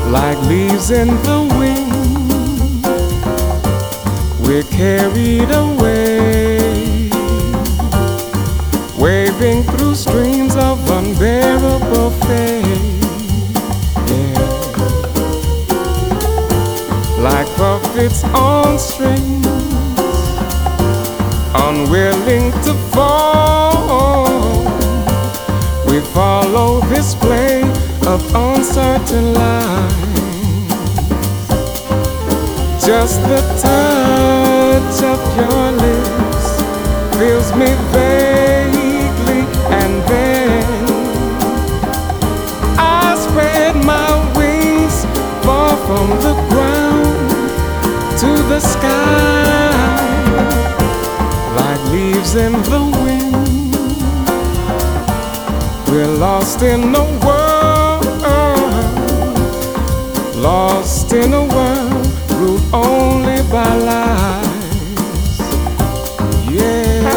like leaves in the wind. We're carried away, waving through streams of unbearable fate. Yeah. Like puppets on strings, unwilling to fall, we follow this play of uncertain lines. Just the touch of your lips fills me vaguely, and then I spread my wings far from the ground to the sky, like leaves in the wind. We're lost in a world, lost in a world ruled only by lies. Yeah.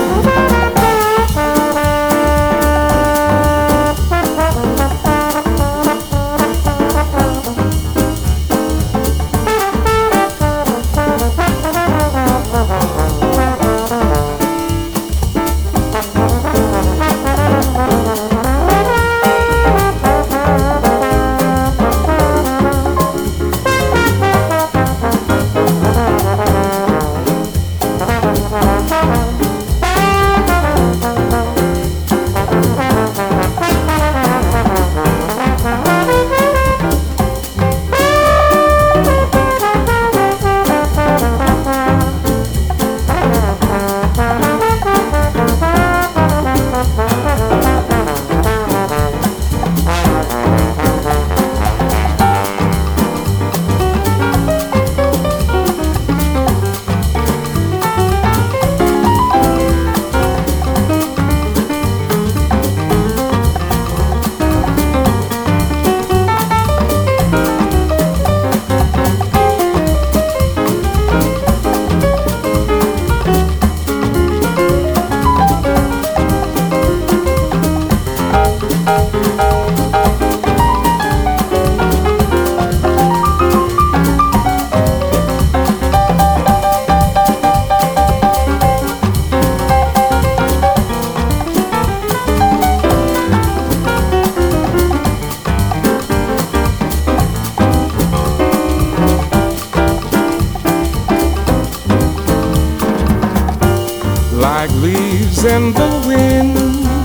Like leaves in the wind,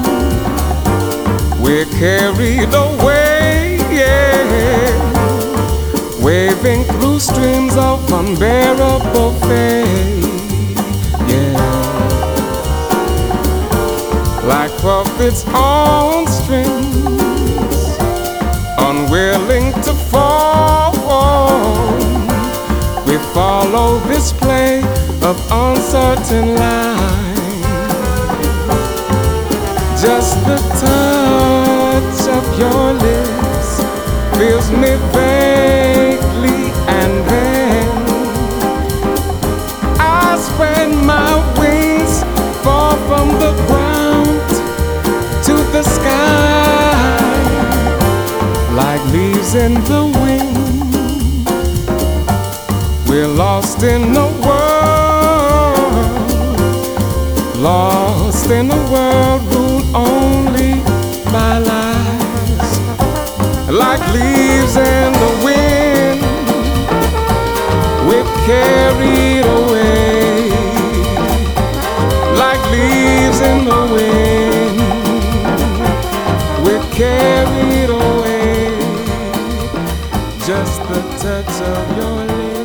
we're carried away, yeah, waving through streams of unbearable fate, yeah. Like puppets on strings, unwilling to fall, we follow this play of uncertain lines. Just the touch of your lips fills me vaguely, and then I spread my wings far from the ground to the sky, like leaves in the wind. We're lost in a world, lost in a world ruled only by lies. Like leaves in the wind, we're carried away. Like leaves in the wind, we're carried away. Just the touch of your lips